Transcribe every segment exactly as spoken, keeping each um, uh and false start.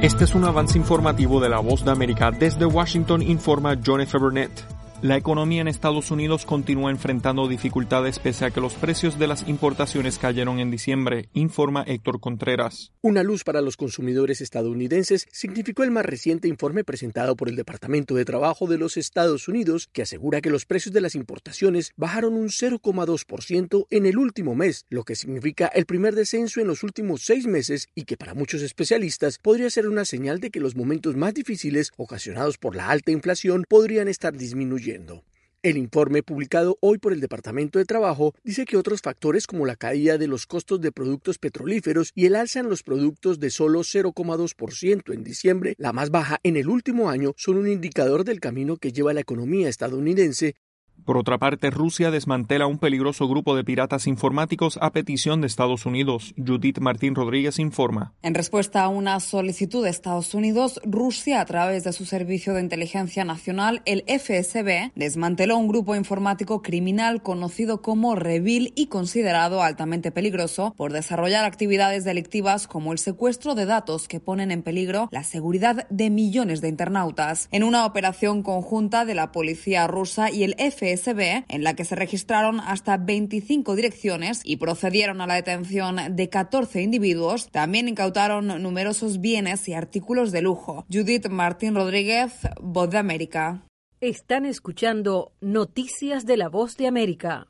Este es un avance informativo de La Voz de América. Desde Washington informa John F. Burnett. La economía en Estados Unidos continúa enfrentando dificultades pese a que los precios de las importaciones cayeron en diciembre, informa Héctor Contreras. Una luz para los consumidores estadounidenses significó el más reciente informe presentado por el Departamento de Trabajo de los Estados Unidos, que asegura que los precios de las importaciones bajaron un cero coma dos por ciento en el último mes, lo que significa el primer descenso en los últimos seis meses y que para muchos especialistas podría ser una señal de que los momentos más difíciles ocasionados por la alta inflación podrían estar disminuyendo. El informe publicado hoy por el Departamento de Trabajo dice que otros factores como la caída de los costos de productos petrolíferos y el alza en los productos de solo cero coma dos por ciento en diciembre, la más baja en el último año, son un indicador del camino que lleva la economía estadounidense. Por otra parte, Rusia desmantela un peligroso grupo de piratas informáticos a petición de Estados Unidos. Judith Martín Rodríguez informa. En respuesta a una solicitud de Estados Unidos, Rusia, a través de su Servicio de Inteligencia Nacional, el F S B, desmanteló un grupo informático criminal conocido como Revil y considerado altamente peligroso por desarrollar actividades delictivas como el secuestro de datos que ponen en peligro la seguridad de millones de internautas. En una operación conjunta de la policía rusa y el F S B, en la que se registraron hasta veinticinco direcciones y procedieron a la detención de catorce individuos, también incautaron numerosos bienes y artículos de lujo. Judith Martín Rodríguez, Voz de América. Están escuchando Noticias de la Voz de América.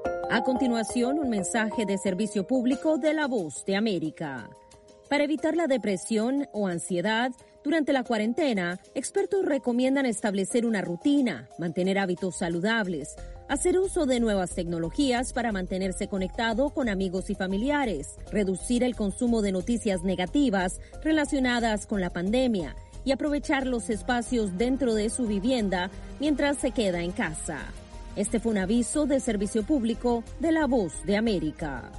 A continuación, un mensaje de servicio público de la Voz de América. Para evitar la depresión o ansiedad, durante la cuarentena, expertos recomiendan establecer una rutina, mantener hábitos saludables, hacer uso de nuevas tecnologías para mantenerse conectado con amigos y familiares, reducir el consumo de noticias negativas relacionadas con la pandemia y aprovechar los espacios dentro de su vivienda mientras se queda en casa. Este fue un aviso de servicio público de La Voz de América.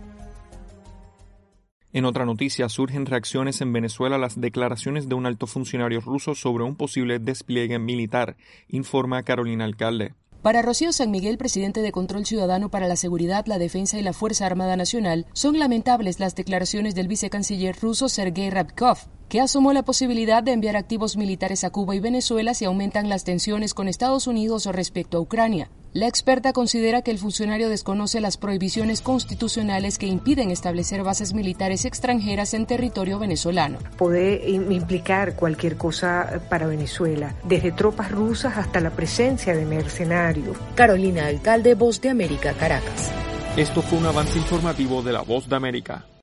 En otra noticia, surgen reacciones en Venezuela a las declaraciones de un alto funcionario ruso sobre un posible despliegue militar, informa Carolina Alcalde. Para Rocío San Miguel, presidente de Control Ciudadano para la Seguridad, la Defensa y la Fuerza Armada Nacional, son lamentables las declaraciones del vicecanciller ruso Sergei Ryabkov, que asomó la posibilidad de enviar activos militares a Cuba y Venezuela si aumentan las tensiones con Estados Unidos respecto a Ucrania. La experta considera que el funcionario desconoce las prohibiciones constitucionales que impiden establecer bases militares extranjeras en territorio venezolano. Puede implicar cualquier cosa para Venezuela, desde tropas rusas hasta la presencia de mercenarios. Carolina Alcalde, Voz de América, Caracas. Esto fue un avance informativo de La Voz de América.